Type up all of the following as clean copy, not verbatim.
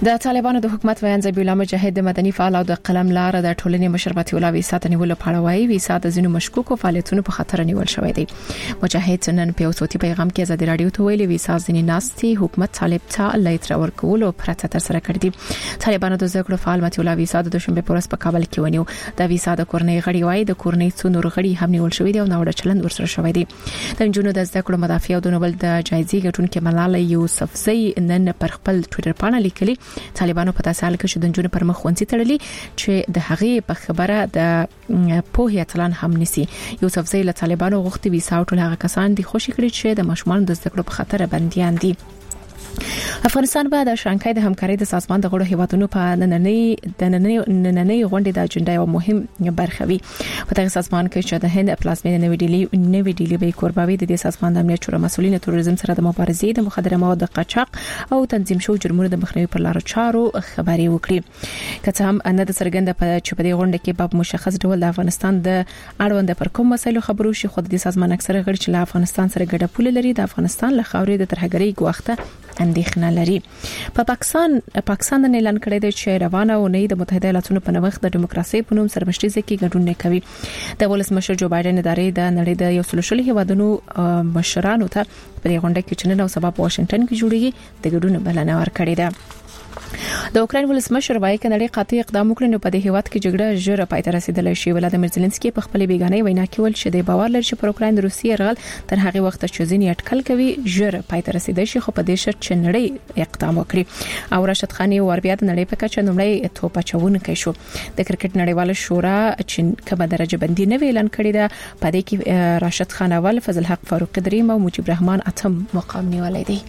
د طالبانو د حکومت ویان ذبیح الله مجاهد د مدني فعال او د قلم لار د ټولنې مشربتي الله ویسا ته نیول پړوي ویسا د زینو مشکوکو فعالیتونو په خطر نیول شوې دي. مجاهد نن په صوتي پیغام کې ازادي رادیو ته ویلي ویسا ځینې ناستي حکومت طالب ته لیتر ورکول او پرته تر سره کړی دي. طالبانو د زګړو فعال متي الله ویسا د دوشنبه پورس په کابل کې ونیو. د ویسا د کورنۍ غړي وای د کورنۍ څو نور غړي هم نیول شوې دي او نوړه چلند ورسره شوې دي. د جنونو د زګړو مدافع او د نوبل د جایزې ګټونکو ملاله یوسفزئی نن پر خپل ټوئیټر باندې لیکلي طالبانو په تاسال کې شودنجونه پر مخ ونڅي تړلي چې د هغې په خبره د پوهې اتلان هم نسی. یوسفزئی له طالبانو غوښتي ویسا ټول هغه کسان دي خوشی کړي چې د مشمول د ذکر په خطر بنديان دي. افغانستان به د شانګهای د همکارۍ د سازمان د غړو هیوادونو په نننۍ غونډې د اجنډا یو مهم برخه وي. په دغه سازمان کې چې د هند پلازمینه نوې ډیلی به کورباوي د سازمان د امنیت شورا مسؤلین تروریزم سره د مبارزې د مخدره موادو قاچاق او تنظیم شوو جرمونو د مخنیوي پر لارو چارو خبري وکړي. که هم نه د سرګند په چې په دې غونډه کې په مشخص ډول د افغانستان د اړوند پر کوم مسایلو خبرو شي خو د سازمان اکثره غړي چې له افغانستان سره ګډه پوله لري د افغانستان له خاورې د ترهګرۍ ګواښته اندېښنه لري. په پاکستان د اعلان کړی دی چې روانه اونۍ د متحده ایالاتونو په نوښت د دیموکراسي په نوم سرمشتي کې ګډون نه کوي. د ولسمشر جو بایدن ادارې د نړۍ د یو سلشل هیوادونو مشرانو ته په دې غونډه کې چې نن او سبا په واشنگټن کې جوړیږي د ګډون بلنه ورکړې ده. د اوکراین ولسمشر وایي چې نړۍ قاطع اقدام وکړي نو په دې هیواد کې جګړه ژر پای ته رسیدلی شي. ولادیمیر زيلنسکي په خپل بیگانه وینا کې ول چې د باور لري چې پر اوکراین د روسیې یرغل تر هغه وخت چې ځینې اټکل کوي ژر پای ته رسیدلی شي خو په دې شرط چې نړۍ اقدام وکړي. او راشد خان ور بیا د نړۍ په کچه نومړی توپ اچونکی شو. د کرکټ نړیواله شورا چې کومه درجه بندي نه اعلان کړې ده په دې کې راشد خان اول، فضل حق فاروقي دریم او مجيب رحمان اتم مقام نیولای دي.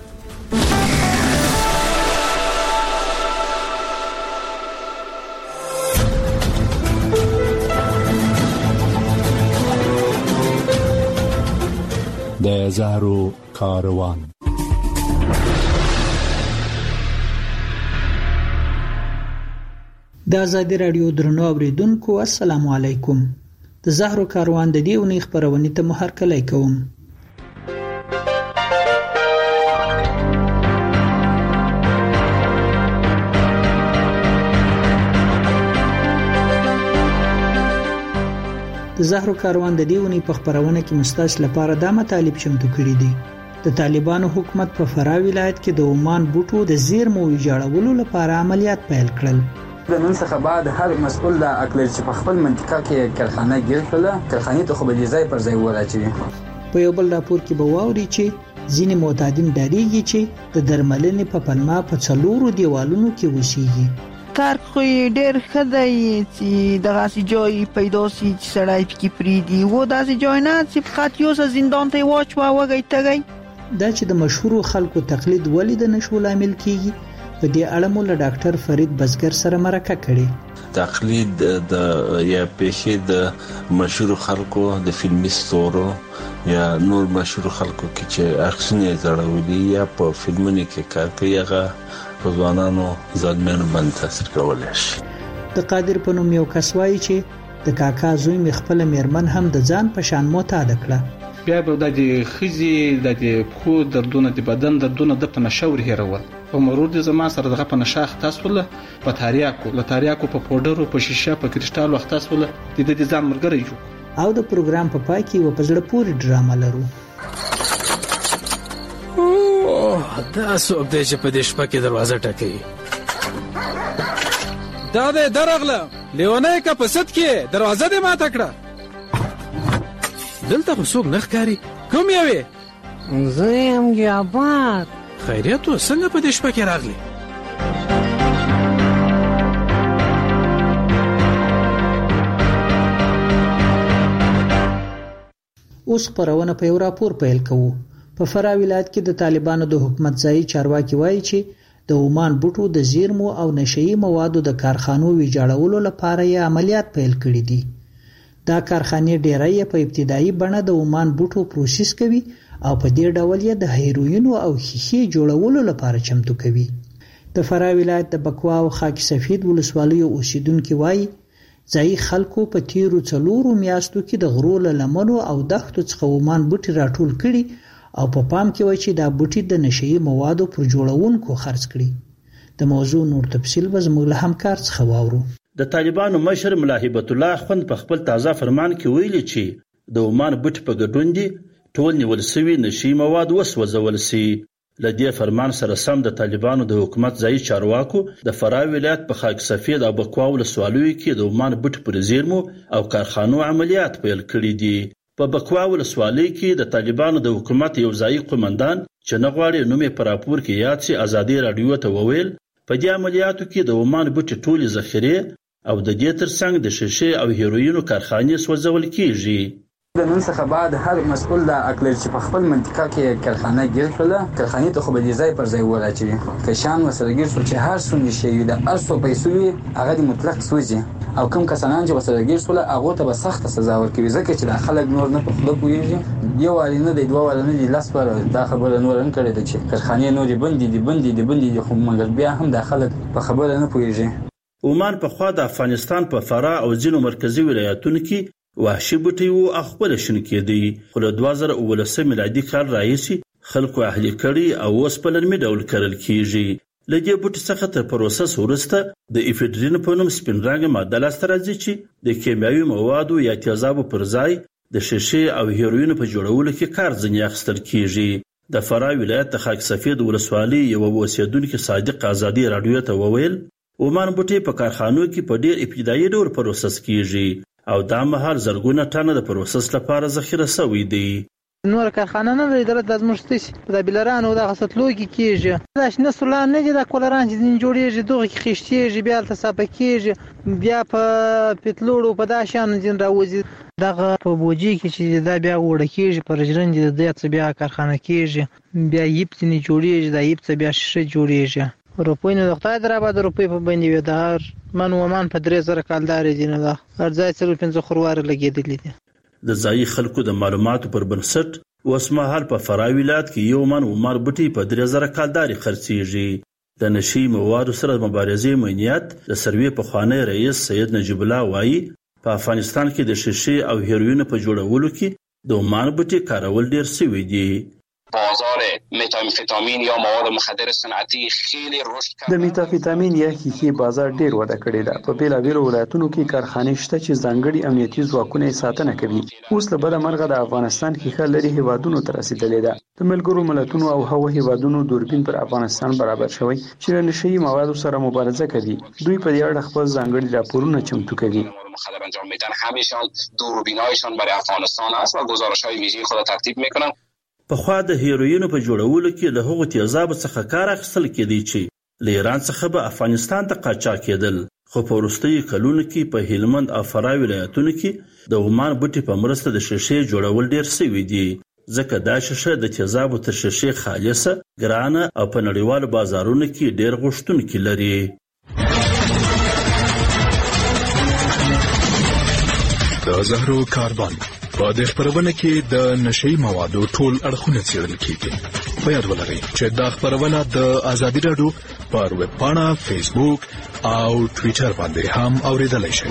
د زهرو کاروان. د آزادي رادیو درنو اوریدونکو السلام علیکم. د زهرو کاروان د دې اونۍ خبرونه ته محرکلای کوم. د زهرو کاروان د دیونی په خبرونه کې مستاش لپاره د مطالب چمتو کړی دي. د طالبانو حکومت په فرا ولایت کې د عمان بوټو د زیرمو ویجاړولو لپاره عملیات پیل کړل. د نن څخه بعد هر مسؤل د اقلیر چې په خپل منطقه کې کارخانه ګیر کړل کارخانه ته خو به ځای پر ځای ولاچوي. په یو بل راپور کې به واوري چې ځینې معتادین ډاریږي چې د درملنې په پلمه په څلورو دیوالونو کې وسیږي. کار خو ډېر ښه دی چې دغه ځای پیدا سي چې سړی پکې پریدي و داسې ځای نه چې فقط یو څه زندان ته واچوه وږی تږی. دا چې د مشهورو خلکو تقلید ولې د نشو لامل کیږي په دې اړه مو له ډاکټر فرید بزګر سره مرکه کړې. تقلید د یا پیښې د مشهور خلکو د فلمي ستورو یا نور مشهور خلکو کې چې اکسونه زړولي یا په فلمونو کې کار کوي هغه په ځوانانو ځانمنو باندې تاثیر کولای شي. د قادر په نوم یو کس وایي چې د کاکا زوی می خپل میرمن هم د ځان په شان معتاد کړه. بیا به د خزي د خو دردونه د بدن دردونه د پنشور هیرول او مرور د زما سره دغه پنشاخ تاسوله په تاریاکو په پودرو په شیشه په کریسټال وخت تاسوله د دې ځان مرګري جو. او د پروګرام په پای کې و په زړه پورې ډرامه لرو. دا څوک دی چې په دې شپه کې دروازه ټکوي؟ دا دې درغله لیونی که په صد کې دروازه دې ماته کړه. دلته خو څوک نه ښکاري. کوم یوې؟ زه یم جابر. خیریت و څنګه په دې شپه کې راغلی؟ اوس خبرونه په یو راپور پیل کوو. په فرا ولایت کې د طالبانو د حکومت ځای چارواکي وایي چې د عمان بوټو د زیرمو او نشئی موادو د کارخانو ویجاړولو لپاره یې عملیات پیل کړي دي. دا کارخانې ډیری په ابتدایي بڼه د عمان بوټو پروسس کوي او په دې ډول یې د هیروین او ښیښې جوړولو لپاره چمتو کوي. د فرا ولایت د بکوا او خاک سفید ولسوالیو اوسیدونکو وایي ځای خلکو په تیرو 4 میاشتو کې د غرو لمنو او دښتو څخه عمان بوټي راټول کړي او په پام کې وای چې دا بوټي د نشئی موادو پر جوړونکو خرڅ کړي. د موضوع نور تفصیل به زموږ له همکار څخه واورو. د طالبانو مشر ملا هیبت الله خوند په خپل تازه فرمان کې ویلي چې د عمان بوټي په ګډون دي ټول نیول سوي نشي مواد وسوځول سي. له دې فرمان سره سم د طالبانو د حکومت ځایي چارواکو د فراه ولایت په خاک سفید او بکوا ولسوالیو کې د عمان بوټي پر زیرمو او کارخانو عملیات پیل کړي دي. په بکوا ولسوالۍ کې د طالبانو د حکومت یو ځایي قومندان چې نه غواړي نوم یې په راپور کې یاد شي ازادي راډیو ته وویل په دې عملیاتو کې د عمان بوټي ټولې ذخیرې او د دې ترڅنګ د شیشې او هیروینو کارخانې سوځول کیږي. د نن څخه بعد هر مسؤل دا اکلر چې په خپل منطقه کې کارخانه ګیر کړله کارخانې ته خو به دې ځای پر ځای وراچوي که شان ورسره ګیر شو چې هر څومره شی وي د هر څو پیسو وي هغه د مطلق سوځي او کوم کسان چې ورسره ګیر شول هغه ته به سخته سزا ورکوي ځکه چې د خلک نور نه په خوله پوهېږي یو واري نه دی دوه واري نه دی لاس پر دا خبره نور هم کړې ده چې کارخانې نورې بندې دي خو مګر بیا هم د خلک په خبره نه پوهېږي. عمان په خوا د افغانستان په فراه او ځینو مرکزی ولایتونو کې وحشي بوټي وو خپل شن کېدی خو له 2019 میلادي کال راهیسې خلکو اهلي کړي او اوس په لنمي ډول کرل کیږي. له دې بوټي څخه تر پروسس وروسته د افیډرین په نوم سپین رنګ ماده لاسته راځي چې د کیمیاوي موادو یا تیزابو پر ځای د شیشې او هیروینو په جوړولو کې کار ځنې اخیستل کیږي. د فراه ولایت د خاک سفید ولسوالۍ یو اوسیدونکو صادق ازادي راډیو ته وویل عمان بوټي په کارخانو کې په ډیر ابتدایي ډول پروسس کیږي او دا مهال زرګونه ټنه د پروسس لپاره ذخیره شوی دی. نور کارخانه نه لري درته د مشتري د بلران او د غسطلو کې کیږي دا شنه سولان نه دي د کولران چې جوړیږي دوه کې خشتيږي بیا تل صاحب کیږي بیا په پتلوړو په داشان جن راوځي دغه په بوجي کې چې دا بیا وړه کیږي پر جرنج د دې بیا کارخانه کیږي بیا یپتنی جوړیږي دا یپت بیا شې جوړیږي. روپوی نه دغه درابه د روپوی په باندې وي د من ومان په 3000 کالدار دي نه دا ارزای سره 5 خروار لګیدل دي. د ځایي خلکو د معلوماتو پر بنسټ اوس مهال په فراه ولایت کې یو من عمر بوټي په 3000 کالدار خرڅيږي. د نشي موادو سره مبارزې امنیت د سروي په خوانی رئیس سید نجیب الله وایي په افغانستان کې د شیشې او هیروین په جوړولو کې د عمان بوټي کارول ډیر سوي دي. بازار متامفیتامین یا مواد مخدر صنعتی خیلی رشد کرده. د متامفیتامین یا کیکی بازار ډیر وده کړی ده. په بیلابیلو ولایتونو کې کارخانې شته چې ځانګړي امنیتي ځواکونه ساتنه کوي. اوس له بده مرغه د افغانستان کیکه لري هیوادونو ته رسیدلې ده. د ملګرو ملتونو او هغو هیوادونو دوربین پر افغانستان برابر شوی چې له نشئی موادو سره مبارزه کوي. دوی په دې اړه خپل ځانګړي راپورونه چمتو کوي. مخدر انجام میدن همیشان دوربینایشان برای افغانستان است و گزارش‌های ویژه خود ترتیب میکنن. په خوا د هیروینو په جوړولو کې له هغو تیزابو څخه کار اخیستل کېدی چې له ایران څخه به افغانستان ته قاچاق کېدل خو په وروستیو کلونو کې په هلمند او فراه ولایتونو کې د عمان بوټي په مرسته د شیشې جوړول ډیر سوي دي ځکه دا شیشه د تیزابو تر شیشې خالصه ګرانه او په نړیوالو بازارونو کې ډیر غوښتونکي لري. د زهرو کاربن په دې خبرونه کې د نشئی موادو ټول اړخونه څېړل کیږي. په یاد ولرئ چې دا خبرونه د ازادي راډیو پر ویب پاڼه، فیسبوک او ټوئیټر باندې هم اوریدلای شئ.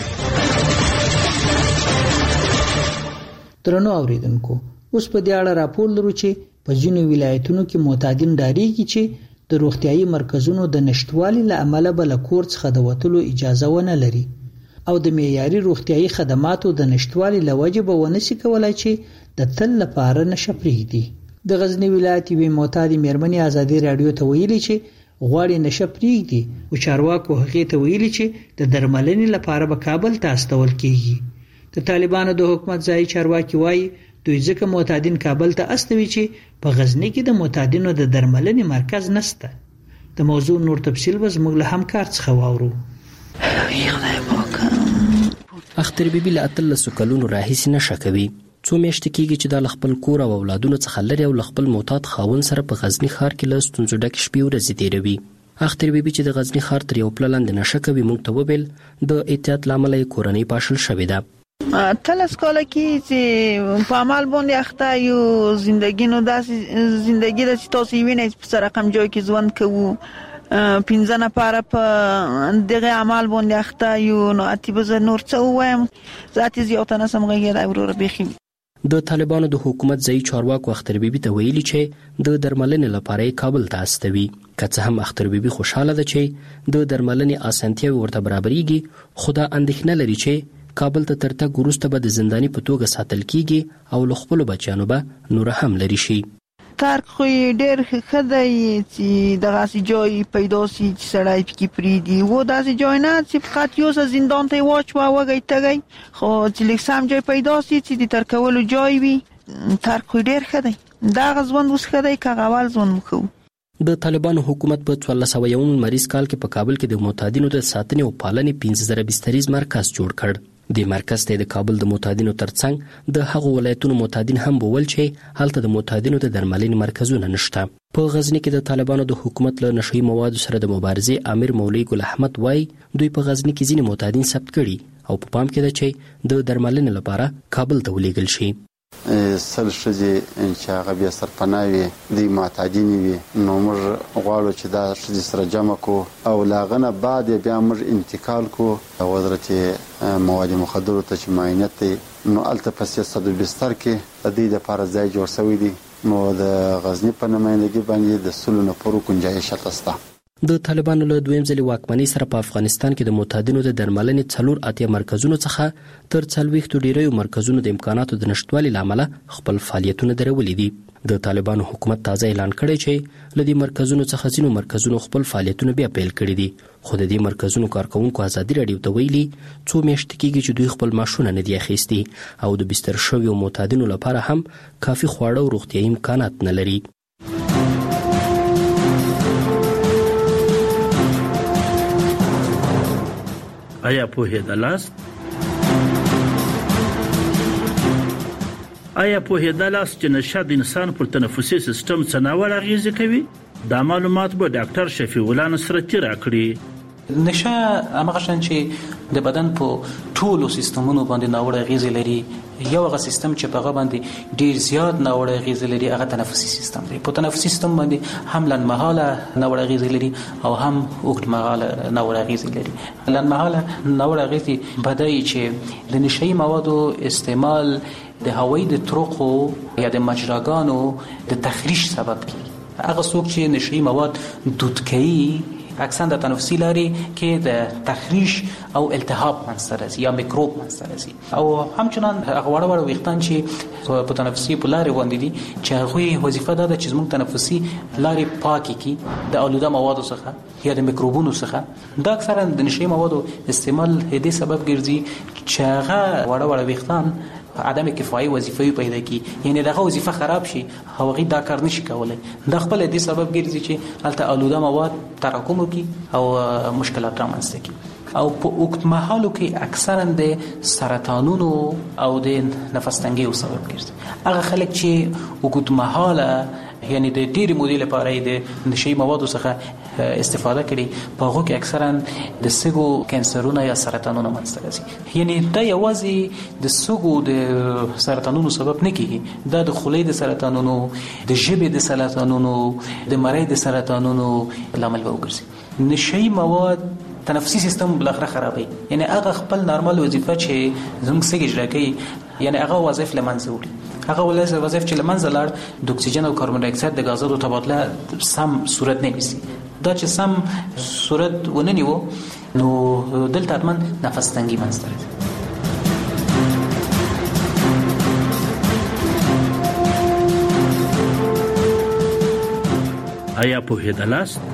درنو اوریدونکو اوس په دې اړه راپور لرو چې په ځینو ولایتونو کې معتادین ډاریږي چې د روغتیايي مرکزونو د نشټوالي له امله بل کور څخه د وټلو اجازه ونه لري او د معیاري روغتیايي خدماتو د نشټوالي لوجه به ونسي کولای چې د تل لپاره نشه پریږدي. د غزنی ولایت وی معتادی مېرمنې ازادي راډیو ته ویلي چې غواړي نشه پریږدي او چارواکو هغه ته ویلي چې د درملنې لپاره به کابل ته استول کیږي. د طالبانو د حکومت ځای چارواکي وایي دوی ځکه معتادین کابل ته استوي چې په غزنی کې د معتادینو د درملنې مرکز نشته. د موضوع نور تفصیل به زموږ له همکار څخه واورو. اختر بیبي له 13 کلونو راهیسې نشه کوي. څو میاشتې کېږي چې د خپل کور او اولادونو څخه لري او خپل معتاد خاوند سره په غزنی ښار کې له ستونزو ډکې شپې ورځې تېروي. اختر بیبي چې د غزنی ښار تر یو پله لاندې نشه کوي موږ ته وویل د احتیاط له امله یې کورنۍ پاشل شوې ده. 13 کاله کې چې په عمل باندې اخته یو زندگی نو داسې زندگی د تاسو وینئ په سره رقم جوړ کې ژوند کوو 15 نفر په دغه عمل باندې اخته یو نو اتی به نور څه وایم ذاتي زیاته نسم غیر اورور بخي. د طالبانو د حکومت ځای چارواکو اختر بیبي ته ویلي چې د درملنې لپاره کابل ته استوي. که څه هم اختر بیبي خوشاله ده چې د درملنې اسانتیاوې ورته برابرېږي، خو دا اندېښنه لري چې کابل ته تر تګ وروسته به د زنداني په توګه ساتل کیږي او له خپلو بچیانو به نور هم لرې شي. ترک خو یې ډېر ښه دی چې دغسې جای پیدا سي چې سړی پکې پرېږدي، و داسې جای نه چې فقط یوسه زندان ته یې واچوه وږی تږی، خو چې لږ سم جای پیدا سي چې د ترکولو جای وي. ترک خو ډېر ښه دی، دغه ژوند اوس ښه دی که هغه اول ژوند مو ښه و. د طالبانو حکومت په 1401 لمریز کال کې په کابل کې د معتادینو د ساتنې او پالنې 15,000 بستریز مرکز جوړ کړ. د مرکز ته د کابل د معتادینو ترڅنګ د هغو ولایتونو معتادین هم بوول چې هلته د معتادینو د درملنې مرکزونه نشته. په غزنی کې د طالبانو د حکومت له نشهیي موادو سره د مبارزې امیر مولوي ګل احمد وایي دوی په غزنی کې ځینې معتادین ثبت کړي او په پام کې ده چې د درملنې لپاره کابل ته ولیږل شي. سل ښځې چې هغه بیا سرپناه وي دوی معتادینې وي، نو موږ غواړو چې دا ښځې سره جمع کړو او له هغه نه بعد بیا موږ انتقال کړو وزارت مواد مخدرو ته چې معاینت دی، نو هلته په 300 بستر کې د دوی دپاره ځای جوړ شوی دی. نو د غزني په نمایندګي باندې د 100 نفرو ګنجایش هلته شته. د طالبانو له دویم ځلې واکمنۍ سره په افغانستان کې د معتادینو د درملنې 4 مرکزونو څخه تر 40 ډیریو مرکزونو د امکاناتو د نشټوالي له امله خپل فعالیتونه درولي دي. د طالبانو حکومت تازه اعلان کړی چې له دې مرکزونو څخه ځینو مرکزونو خپل فعالیتونه بیا پیل کړي دي، خو د دې مرکزونو کارکوونکو ازادي راډیو ته ویلي څو میاشتې کېږي چې دوی خپل معاشونه نه دي اخیستي او د بستر شویو معتادینو لپاره هم کافي خواړه او روغتیایي امکانات نه لري. آیا پوهېدلاست چې نشه د انسان پر تنفسي سیستم څه ناوړه اغېزې کوي؟ دا معلومات به ډاکټر شفیع الله نصرتي راکړي. نشه هغه شان چې د بدن په ټولو سیستمونو باندې ناوړه اغېزې لري. یو هغه سیستم چې په هغه باندې ډیر زیات ناوړه اغېزې لري هغه تنفسي سیستم دی. په تنفسي سیستم باندې هم لنډمهاله ناوړه اغېزې لري او هم اوږدمهاله ناوړه اغېزې لري. لنډمهاله ناوړه اغېزې بدایي چې د نشهیي موادو استعمال د هوایي د طرقو یا د مجراګانو د تخریش سبب کیږي. هغه څوک چې نشهیي مواد دود کوي اکثر د تنفسي لارې کې د تخریش او التهاب منځته راځي یا میکروب منځته راځي، او همچنان هغه وړ ویښتان چې په تنفسي په لارې باندې دي چې هغوی وظیفه دا ده چې زموږ تنفسي لارې پاکې کړي د آلوده موادو څخه یا د میکروبونو څخه. دا اکثرا د نشهیي موادو استعمال دې سبب ګرځي چې هغه وړ ویښتان عدم کفایي وظیفه پیدا کی، یعنی دغه وظیفه خراب شي او هغه دا کار نشي کولای. دا خپل دې سبب ګرځي چې الته آلوده مواد تراکم وکړي او مشکلات رامنځته کړي. او په وخت مهالو کې اکثرا د سرطانونو او د نفس تنګیو سبب ګرځي. هغه خلک چې وخت مهاله یعنی د ډېری مودې لپاره د نشهیي موادو څخه استفاده کړي په هغه کې اکثرا د سږو کانسرونه یا سرطانونه منځته راځي. یعنی دا یوازې د سږو د سرطانونو سبب نه کیږي، دا د خولې د سرطانونو، د ژبې د سرطانونو، د مرۍ د سرطانونو لامل به وګرځي. نشهیي مواد تنفسي سیستم بلخره خرابوي، یعنی هغه خپل نارمل وظیفه چې زموږ سږي اجرا کوي یعنی هغه وظایف له منځه وړي. هغه وظایف چې له منځه لاړ د اکسیجن او کاربن ډای اکساید د غازونو تبادله سم صورت نه نیسي. دا چې سم صورت ونه نیو نو دلته حتما نفس تنګي منځته راځي. آیا پوهېدلاست؟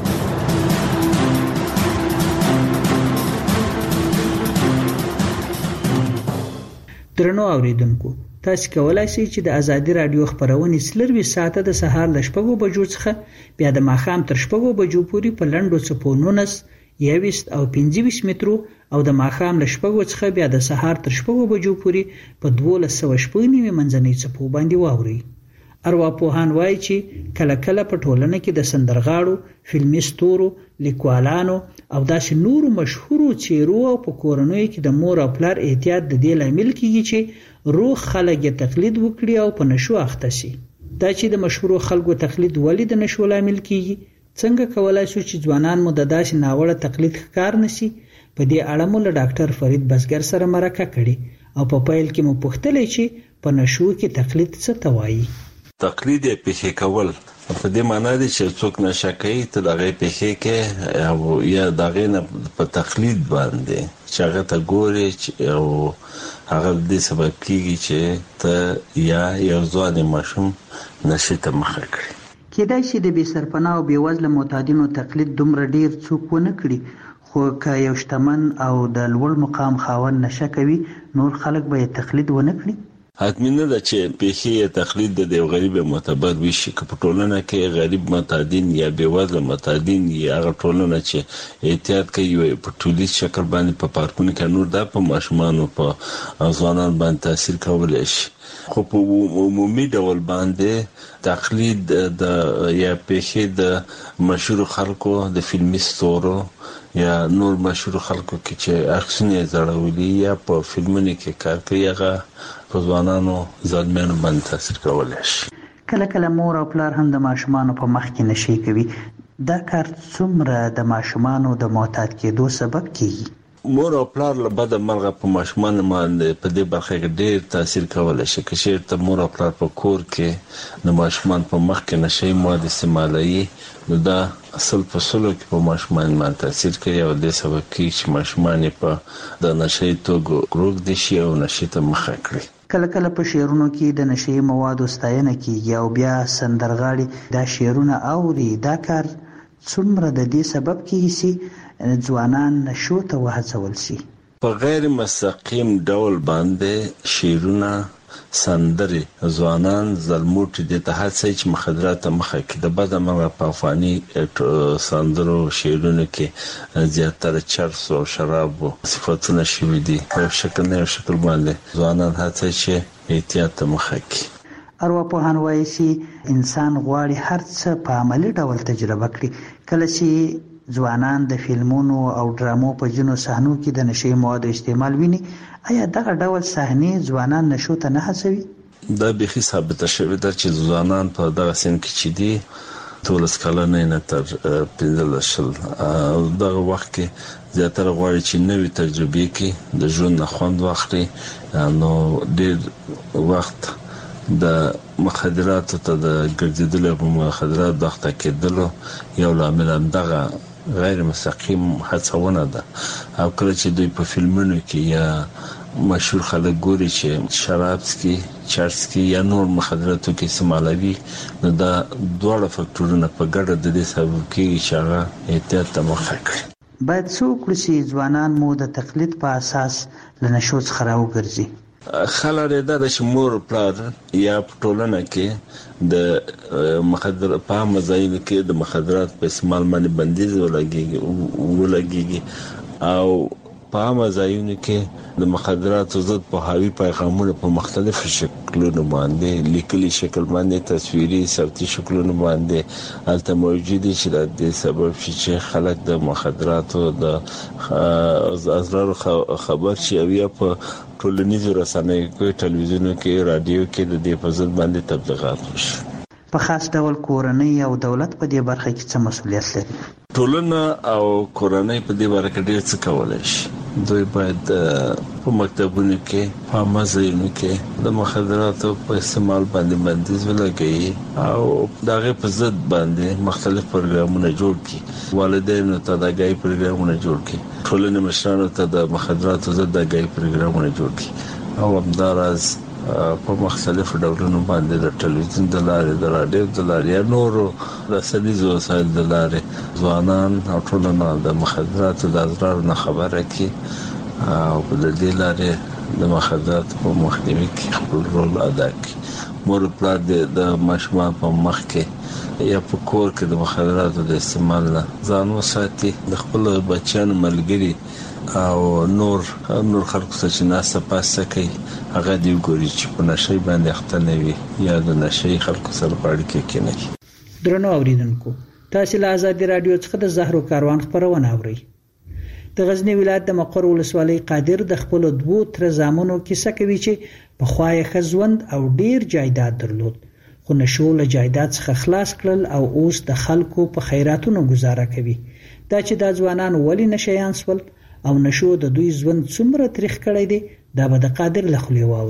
درنو اوریدونکو، تاسو کولای شئ چې د ازادي رادیو خبرونه سلروي ساعته د سهار ل 6 بجو څخه بیا د ماښام تر 6 بجو پورې په لنډو څپو 19 21 او 25 مترو او د ماښام ل 6 څخه بیا د سهار تر 6 بجو پورې په 1290 منځنۍ څپو باندې واوري. ارواپوهان وایي چې کله کله په ټولنه کې د سندرغاړو، فلمي ستورو، لیکوالانو او داسې نورو مشهورو چیرو او په کورنیو کې د مور او پلار احتیاط د دې لامل کیږي چې روغ خلک یې تقلید وکړي او په نشو اخته شي. دا چې د مشهورو خلکو تقلید ولې د نشو لامل کیږي، څنګه کولای شو چې ځوانان مو د داسې ناوړه تقلید ښکار نشي، په دې اړه مو له ډاکټر فرید بزګر سره مرکه کړې او په پیل کې مو پوښتلې چې په نشو کې تقلید څه ته وایي. تقلید یې پیښې کول په دې معنی دی چې څوک نشه کوي ته دغه پیښې کې او یا دغه نه په تقلید باندې چې هغه ته ګوري او هغه دې سبب کیږي چې ته یا یو ځوان ماشوم نشه ته مخه کړي. کېدای شي د بې سرپناه او بې وزله معتادینو تقلید دومره ډیر څوک ونه کړي، خو که یو شتمن او د لوړ مقام خاوند نشه کوي نور خلک به یې تقلید ونه کړي. حتمی نه ده چې پیښې تقلید د یو غریب معتبر وشي که په ټولنه کې غریب معتادین یا بې وزله معتادین یا هغه ټولنه چې احتیاط کوي په ټولیز شکل باندې په پارکونو کې نور د په ماشومانو په ځوانان باندې تاثیر کولای شي، خو په عمومي ډول باندې تقلید د یا پیښې د مشهور خلکو د فلمي ستورو یا نور مشهور خلکو کې چې عکسونه زړولي یا په فلمونو کې کار کوي هغه په ځوانانو ځلمنو باندې تاثیر کولای شي. کله کله مور او پلار هم د ماشومانو په مخ کې نشي کوي، دا کار څومره د ماشومانو د معتاد کېدو سبب کیږي؟ مور او پلار له بده مرغه په ماشومان باندې په دې برخه کې ډېر تاثیر کولای شي. که چېرته مور او پلار په کور کې د ماشومان په مخ کې نشي مواد استعمالوي نو دا اصل په سلو کې په ماشومان باندې تاثیر کوي او د سبب کې چې ماشومان په د نشي توګه روغ دي شي او نشي ته مخه کړي. کله کله په شعرونو کې د نشي موادو ستاینه کیږي او بیا سندرغاړي دا شعرونه اوري. دا کار څومره د دې سبب کیږي چې ځوانان نشو ته وهڅول شي؟ په غیر مستقیم ډول باندې شعرونه سندري ځوانان زلموټي د ته هڅه چې مخدرات مخه کې د بده مرغه په افغاني سندرو شعرونو کې زیاتره چرس او شراب صفاتونه شوي دي په شکل نه شکل باندې ځوانان هڅه چې احتیاط مخه کې. ارواپوهان وایي چې انسان غواړي هر څه په عملی ډول تجربه کړي. کله چې ځوانان د فلمونو او ډرامو په جنو صحنو کې د نشي موادو استعمال ویني، آیا دغه ډول صحنې ځوانان نشو ته نه هڅوي؟ دا به ثابت شوی ده چې ځوانان په دغه سن کې چې دي تولس کلنې نه تر 15 دغه وخت کې زیاتره غواړي چې نوې تجربې کې د ژوند خوند واخلي، نو ډېر وخت د مخدراتو ته د ګرځیدلو په مخدرات دغه کېدلو یو لامل هم دغه غیر مستقیم هڅونه ده. او کله چې دوی په فلمونو کې یا مشهور خلک ګوري چې شراب څکي، چرس کې یا نور مخدراتو کې استعمالوي، نو دا دواړه فکټورونه په ګډه د دې سبب کېږي چې هغه احتیاط ته مخه کړي. باید څوک چې ځوانان مو د تقلید په اساس له نشو څخه راوګرځي. خلاره دا چې مور پلار یا په ټولنه کې د مخدر په مزایل کې د مخدرات په استعمال باندې بندیز ولګيږي او په مزایل کې د مخدرات ضد په هاوی پیغامونه په مختلفو شکلونو باندې لیکلي شکل باندې تصویري صوتي شکلونو باندې الته موجود دي چې د دې سبب چې خلک د مخدراتو د اضرار خبر شي او یا په ټولنیزو رسنیو کې، ټلویزیونو کې، رادیو کې د دې په ضد باندې تبلیغات وشي. په خاص ډول کورنۍ او دولت په دې برخه کې څه مسؤلیت لري؟ ټولنه او کورنۍ په دې برخه کې ډېر څه کولای شي. دوی باید په مکتبونو کې، په مزایونو کې د مخدراتو په استعمال باندې بندیز ولګوي او دغه په ضد باندې مختلف پروګرامونه جوړ کړي. والدینو ته د غي پروګرامونه جوړ کړي، ټولنې مشرانو ته د مخدراتو ضد د غي پروګرامونه جوړ کړي او همداراز په مختلفو ډولونو باندې د ټلویزیون د لارې، د رادیو د لارې یا نورو رسنیزو وسایل د لارې ځوانان او ټولنه د مخدراتو د اضرارو نه خبره کړي او د دې لارې د مخدراتو په مخنیوي کې خپل رول ادا کړي. مور پلار د ماشومان په مخ کې یا په کور کې د مخدراتو د استعمال نه ځان وساتي، د خپل بچیانو ملګري او نور خلکو ته چې ناسه پاسه کوي هغه دی ګوري چې په نشي باندې اخته نه وي یا د نشي خلکو سره پاړ کې کېنه. درنو اوریدونکو، تاسو له آزادي رادیو څخه د زهرو کاروان خبرونه اورئ. د غزنی ولایت د مقر ولسوالۍ قادر د خپل دوو تر زامنو کیسه کوي چې په خوای خزوند او ډیر جایداد درلود، خو نشو له جایداد څخه خلاص کړل او اوس د خلکو په خیراتونو گزاره کوي. دا چې د ځوانان ولی نشيان سول او نشو د دوی ژوند څومره تاریخ کړی دی، دا به د قادر له خولې واورو.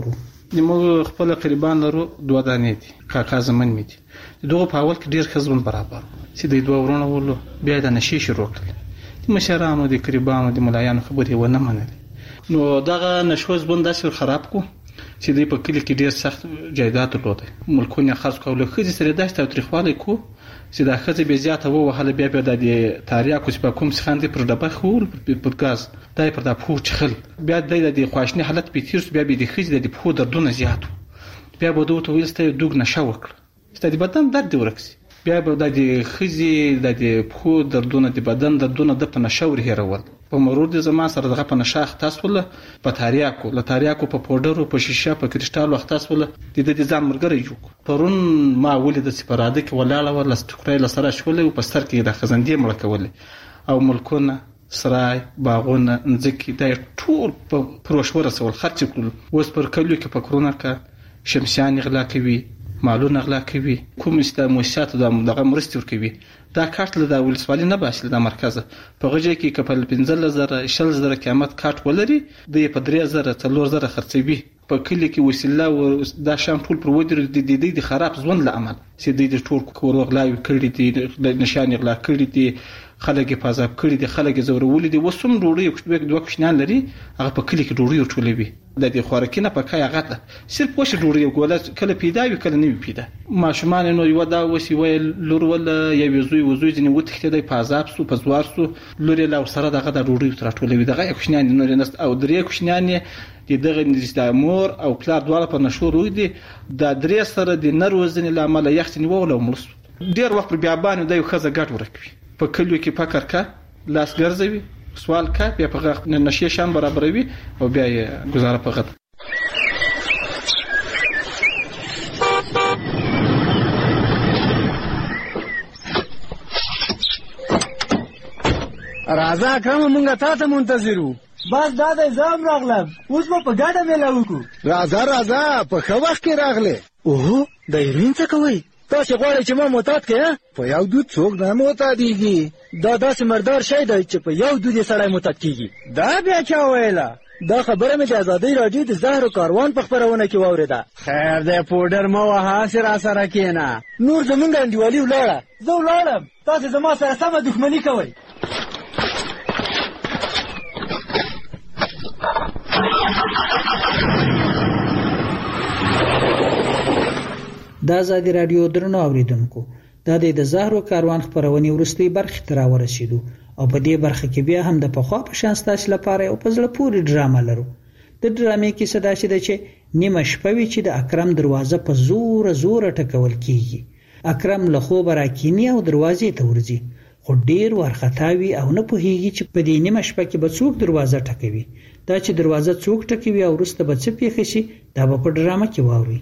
موږ خپل قریبان لرو 2 دانې دي کاکا زمن مې دي دغه په اول کې ډیر خزبون برابر چې د 2 ورونه ولو بیا د نشي شروع کړل مشرانو د قریبانو د ملایانو خبرې ونه منلې نو دغه نشوز بند داسې خراب کو چې د په کلی کې ډیر سخت جایداد درلود ملکونه خرڅ کول خو سره داسې تاریخوالي کو چې دا خزه به زیاته وو وهله بیا د تاریخ په کوم څخه پر ډبه خول په ګاز دای پر د پوه چخل بیا د خواشنی حالت په تیر بیا د خزه د پوه دردونه زیات بیا به دوه ویلسته دوګ نشه وکړه ستاسو بدن درد ورکسي بیا به د خزه د پوه دردونه د بدن دردونه د په نشور هیرول په مرور د زمان سره دغه په نشاخ تاسو په تاریاکو په پودرو په شیشه په کریسټال وخت تاسو د ځان مرګري جو پرون ما ولید د سپراده کې ولاله ور لستکرای لسره شولې او په سر کې د خزندې مړ کولې او ملکونه سرای باغونه نځکې د ټول په پروشوره سول خرچ کړل اوس پر کلیو کې په کرونا کې شمسیان غلا کوي مالونه غلا کوي کوم استعمارات دغه مرستور کوي دا کارت له د ولسوالۍ نه باسي د مرکز په غږی کې کپل 15000 شل قیمت کارت ولري د 3000 4000 خرڅوي په کلی کې وسیله او دا شام ټول پر ودر د خراب ځوند لامل چې د ټول کور غلاوي کړی دي نشان غلا کړی دي خلک په عذاب کړی دي خلک زورولې دي وسوم ډوړي دوه کښنان لري هغه په کلی کې ډوړي ټولوي د دې خوراکینه په کای هغه صرف پوښ ډوړي ګول کله پیدا وي کله نه پیدا ماشومان نو یو دا وسی ویل لور ول یا وزوی ځنی وتخته د په عذاب سو په زوار سو لوري لا سره دغه د ډوړي تر ټولوي دغه کښنان نو نست او درې کښنان دغه مور او پلار دواړه په نشور وي دي د درې سره د نروزنی لامل یختنی وول او مرس ډیر وخت بیا باندې د خزه ګټ ورکوي په کلیو کې فکر کا لاس ګرځوي سوال کا بیا په نشي شان برابروي او بیا یې گزاره په غت راځه اکرم مونږه تاسو منتظرو بس دا د زام راغلم اوس په ګډه مېلا وکړو راځه په خو وخت کې راغله اوه د هیروین څه کوي تاسو غواړئ چې ما معتاد کړئ په یو دود څوک نه معتادیږي دا داسې مردار شی دی چې په یو دود یې سړی معتاد کیږي دا بیا چا ویله دا خبره مې د ازادۍ راډیو د زهرو کاروان په خپرونه کې واورېده خیر دی پوډر مه وهه هسې راسره کښېنه نور زمونږ انډیوالي ولاړه زه ولاړم تاسې زما سره سمه دښمني کوئ د ازادي رادیو درنو اوریدونکو دا د زهرو کاروان خبرونه ورستي برخه تر ورسېدو او په دې برخه کې بیا هم د پخوا په شان ستاسو لپاره او په ځل پوری ډرامه لرو د ډرامې کې صدا شي چې نیمه شپه وی چې د اکرم دروازه په زور ټکول کیږي اکرم له خوب راکینی او دروازې ته ورځي خو ډیر ورختاوي او نه پوهیږي چې په دې نیمه شپه کې به څوک دروازه ټکوي دا چې دروازه څوک ټکوي او ورسته به څه پیښ شي دا به په ډرامه کې واوري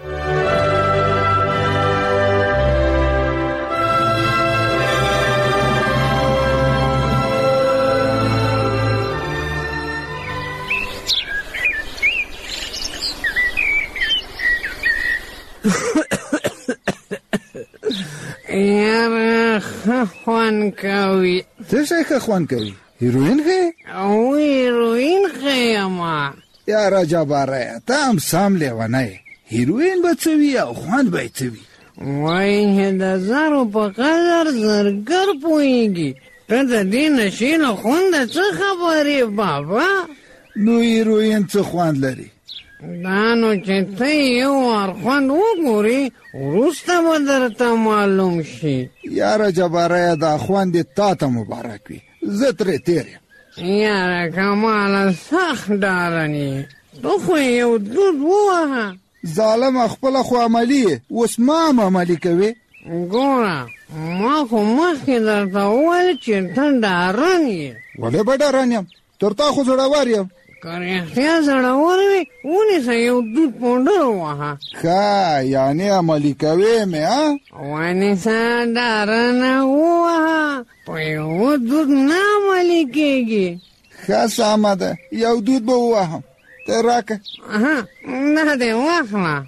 یاره خوان کوي څه شي خوان کوي هیروین خې او هیروین خې اما یاره جباره ته هم سام لیوانه هیروین به څه وي او خوان به څه وي وای د زرو په قدر زرګر پوهیږي ته د دې نشي نه خوند څه خبرې بابا نو هیروین څه خوند لري دا نو چې ته یو وار خوند وګورې وروسته به درته معلوم شي یاره جباره دا خوند تا ته مبارک وي زه ترې تېر یم یاره کماله سخت ډارن یې تو خو یو دود ووهه ظالم خپله خو عملي اوس ما هم عملي کوې ګوره ما خو مخکې درته وویل چې ته ډارن یې ولې به ډارن یم تر تا خو زړور یم که رښتیا زړور وي ونیسه یو دود پونډر ووهه ښه یعنې عملي کوې مې ونیسه ډارنه ووهه په یو دود نه عملي کېږي ښه سمه ده یو دود به ووهم ته راکه دا دې واخله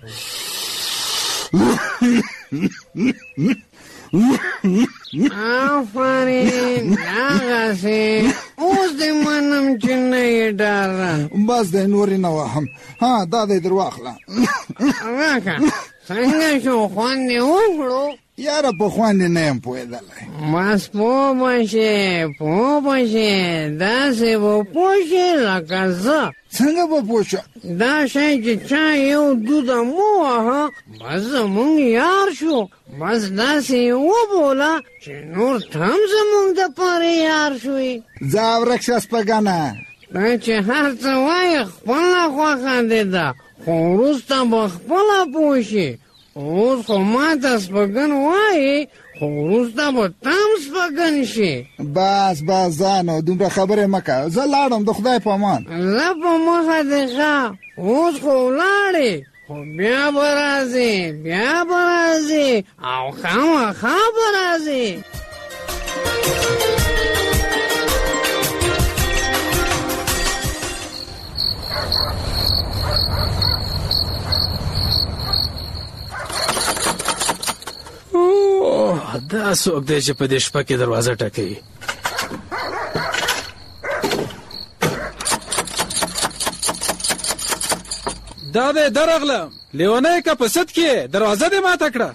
آفرین هغسې اوس دې منم چې نه یې ډارن. بس دی نورې نه وهم. ها دا دی در واخله. راکه څنګه شو خوند یې وکړو؟ یاره په خوند نه یم پوهېدلی. بس پوه به شې داسې به پوه شې لکه زه. څنګه به پوه شم؟ دا شی چې چا یو دوده مو وهه بس زمونږ یار شو. بس داسې یې وبوله چې نور ته هم زمونږ دپاره یار شوې. ځه ورک شه سپږنه. دا چې هر څه وایې خپله خوښه دې ده خو وروسته به خپله پوه شي. اوس خو ما ته سپږن وایې خو وروسته به ته هم سپږن شي. بس ځه نو دومره خبرې مه کوه. زه لاړم د خدای په امان. زه په مخه دې ښه. اوس خو ولاړې خو بیا به راځې او خامخا به راځې. دا څوک دی چې په دې شپه کې دروازه ټکوي؟ دا دی درغلم لیونی که په سد کې دروازه دې ماته کړه.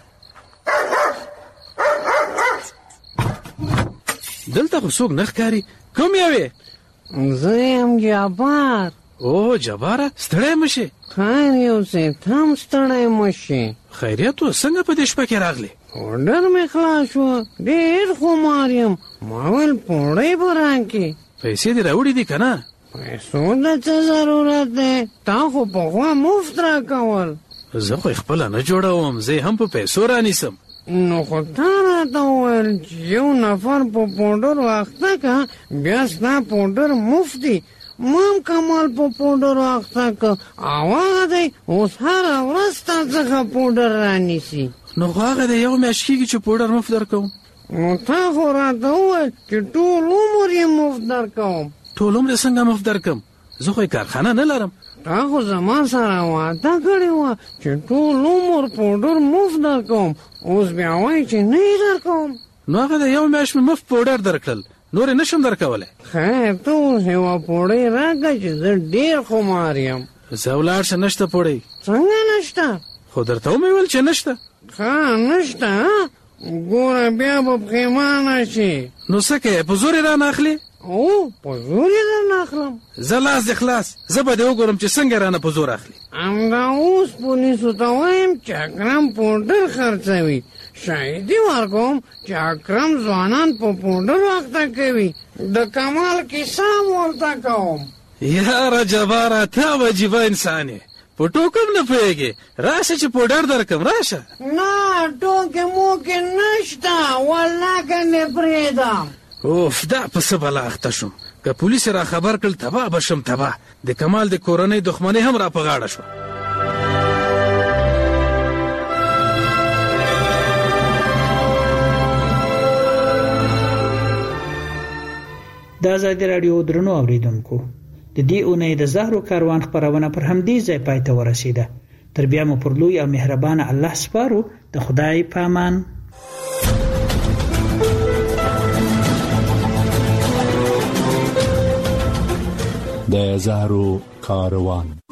دلته خو څوک نه ښکاري. کوم یوې؟ زه یم جبار. او جباره ستړی مه شې. خیر یوسې ته هم ستړی مه شې. خیریت و څنګه په دې شپه کې راغلې؟ پوډر مې خلاص شو. ډېر خمار یم. ما ویل پوډۍ به راکړې. پیسې دې راوړې دي که نه؟ پیسو د څه ضرورت دی؟ تا خو پخوا مفت راکول. زه خو خپله نه جوړوم. زه هم په پیسو رانیسم. نو خو تا راته وویل چې یو نفر په پوډر واخته که بیا ستا پوډر مفت دی. ما هم کمال په پوډر واخته که او هغه دی اوس هره ورځ تا څخه پوډر رانیسي. نو خو هغه دی یو میاشت کېږي چې پوډر مفت درکوم. نو تا خو راته وویل چې ټول عمر یې مفت درکوم. ټول عمر څنګه مفت درکم؟ زه خو کارخانه نه لرم. تا خو زما سره وعده کړې وه چې ټول عمر پوډر مفت درکوم. اوس بیا وایي چې نه یې درکوم. نو هغه د یو میاشت مې مفت پوډر درکړل. نور یې نشم درکولی. خیر ته اوس یوه پوډۍ راکړه چې زه ډېر خمار یم. زه ولاړ شه نشته پوډۍ. څنګه نشته؟ خو درته ومې ویل چې نشته. ښه نشته. ګوره بیا به پښیمانه شي. نو څه کوې په زور یې رانه اخلې؟ او په زور یې درنه اخلم. زه لاس دې خلاص. زه به دې وګورم چې څنګه رانه په زور اخلي. همدا اوس پولیسو ته وایم چې اکرم پوډر خرڅوي. شاهدي ورکوم چې اکرم ځوانان په پوډر واخته کوي. د کمال کیسه ورته کوم. یاره جباره ته عجیبه انسان یې. په ټوکم نه پوهېږې. راشه چې پوډر درکم. راشه. نه ټوکې موکې نشته. والله که مې پرېږدم. اوف دا په څه بلا اخته شوم. که پولیس را خبر کړل تباه به شم تباه. د کمال د کورنۍ دښمنۍ هم را په غاړه شوه. د ازادي راډیو درنو اوریدونکو د دې اونۍ د زهرو کاروان خبرونه پر همدې ځای پای ته ورسیده. تر بیا مو پر لوی او مهربان الله سپارو. د خدای په امان. د زهرو کاروان.